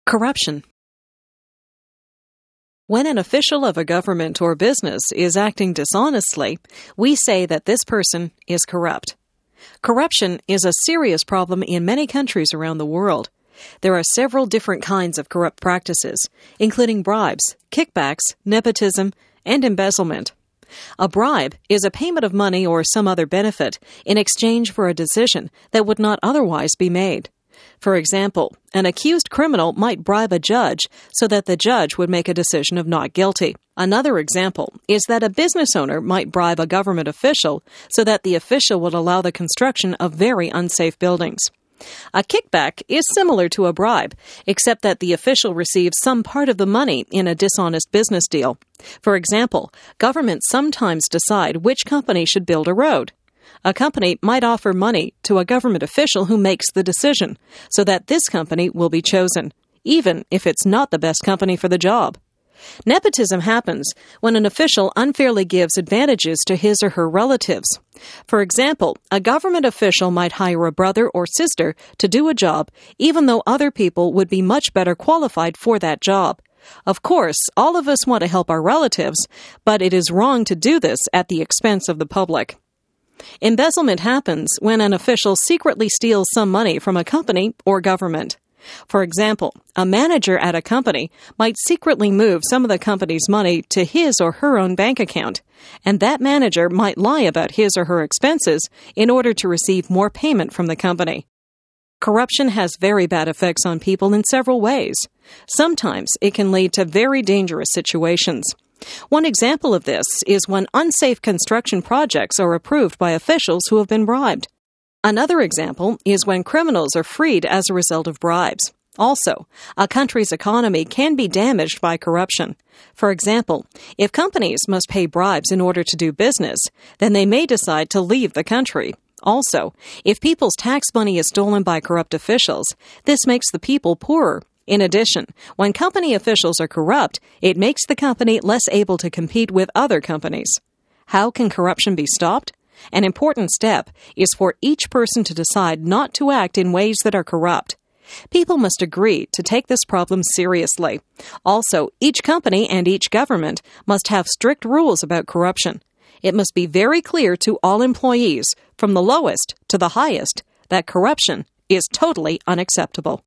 Corruption. When an official of a government or business is acting dishonestly, we say that this person is corrupt. Corruption is a serious problem in many countries around the world. There are several different kinds of corrupt practices, including bribes, kickbacks, nepotism, and embezzlement. A bribe is a payment of money or some other benefit in exchange for a decision that would not otherwise be made. For example, an accused criminal might bribe a judge so that the judge would make a decision of not guilty. Another example is that a business owner might bribe a government official so that the official would allow the construction of very unsafe buildings. A kickback is similar to a bribe, except that the official receives some part of the money in a dishonest business deal. For example, governments sometimes decide which company should build a road. A company might offer money to a government official who makes the decision, so that this company will be chosen, even if it's not the best company for the job. Nepotism happens when an official unfairly gives advantages to his or her relatives. For example, a government official might hire a brother or sister to do a job, even though other people would be much better qualified for that job. Of course, all of us want to help our relatives, but it is wrong to do this at the expense of the public. Embezzlement happens when an official secretly steals some money from a company or government. For example, a manager at a company might secretly move some of the company's money to his or her own bank account, and that manager might lie about his or her expenses in order to receive more payment from the company. Corruption has very bad effects on people in several ways. Sometimes it can lead to very dangerous situations. One example of this is when unsafe construction projects are approved by officials who have been bribed. Another example is when criminals are freed as a result of bribes. Also, a country's economy can be damaged by corruption. For example, if companies must pay bribes in order to do business, then they may decide to leave the country. Also, if people's tax money is stolen by corrupt officials, this makes the people poorer. In addition, when company officials are corrupt, it makes the company less able to compete with other companies. How can corruption be stopped? An important step is for each person to decide not to act in ways that are corrupt. People must agree to take this problem seriously. Also, each company and each government must have strict rules about corruption. It must be very clear to all employees, from the lowest to the highest, that corruption is totally unacceptable.